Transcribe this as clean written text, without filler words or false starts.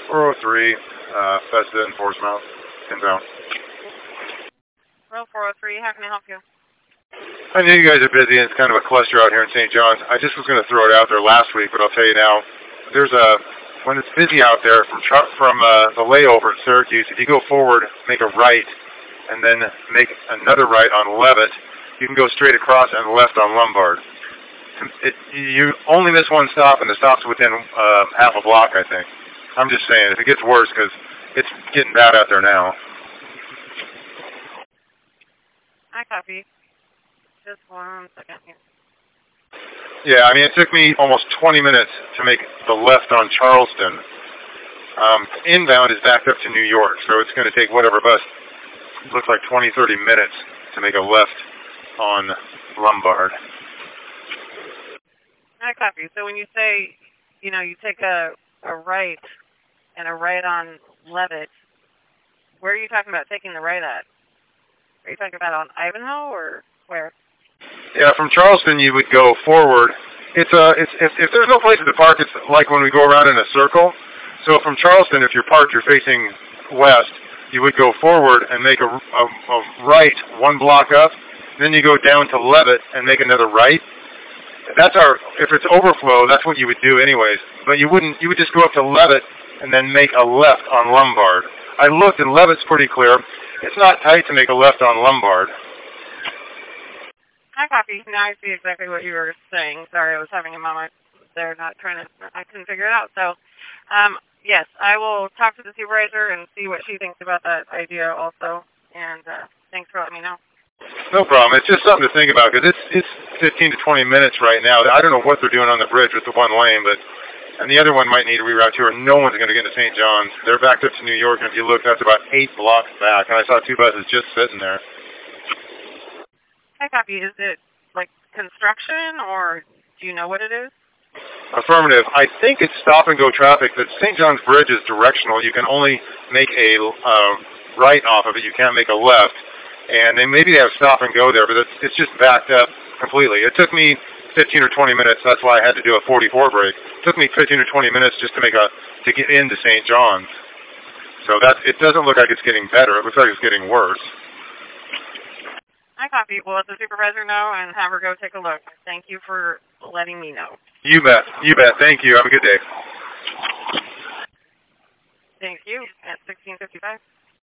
403, Festa and Portsmouth, inbound. Row 403, how can I help you? I know you guys are busy, and it's kind of a cluster out here in St. John's. I just was going to throw it out there last week, but I'll tell you now. When it's busy out there from the layover at Syracuse, if you go forward, make a right, and then make another right on Levitt, you can go straight across and left on Lombard. You only miss one stop, and the stop's within half a block, I think. I'm just saying, if it gets worse, because it's getting bad out there now. I copy. Just 1 second here. Yeah, I mean, it took me almost 20 minutes to make the left on Charleston. Inbound is backed up to New York, so it's going to take whatever bus. It looks like 20, 30 minutes to make a left on Lombard. I copy. So when you say, you take a right and a right on Levitt, where are you talking about taking the right at? Are you talking about on Ivanhoe or where? Yeah, from Charleston you would go forward. If there's no place to park, it's like when we go around in a circle. So from Charleston, if you're parked, you're facing west, you would go forward and make a right 1 block up. Then you go down to Levitt and make another right. If it's overflow, that's what you would do anyways. But you would just go up to Levitt and then make a left on Lombard. I looked and Levitt's pretty clear. It's not tight to make a left on Lombard. I copy. Now I see exactly what you were saying. Sorry, I was having a moment there, I couldn't figure it out. So, yes, I will talk to the supervisor and see what she thinks about that idea also. And thanks for letting me know. No problem. It's just something to think about because it's 15 to 20 minutes right now. I don't know what they're doing on the bridge with the one lane, and the other one might need a reroute too, or no one's going to get into St. John's. They're backed up to New York, and if you look, that's about 8 blocks back. And I saw 2 buses just sitting there. Hi, copy. Is it like construction, or do you know what it is? Affirmative. I think it's stop-and-go traffic. The St. John's Bridge is directional. You can only make a right off of it. You can't make a left. And maybe they have stop-and-go there, but it's just backed up completely. It took me 15 or 20 minutes. That's why I had to do a 44 break. It took me 15 or 20 minutes just to get into St. John's. So it doesn't look like it's getting better. It looks like it's getting worse. I copy. We'll let the supervisor know and have her go take a look. Thank you for letting me know. You bet. You bet. Thank you. Have a good day. Thank you. At 16:55.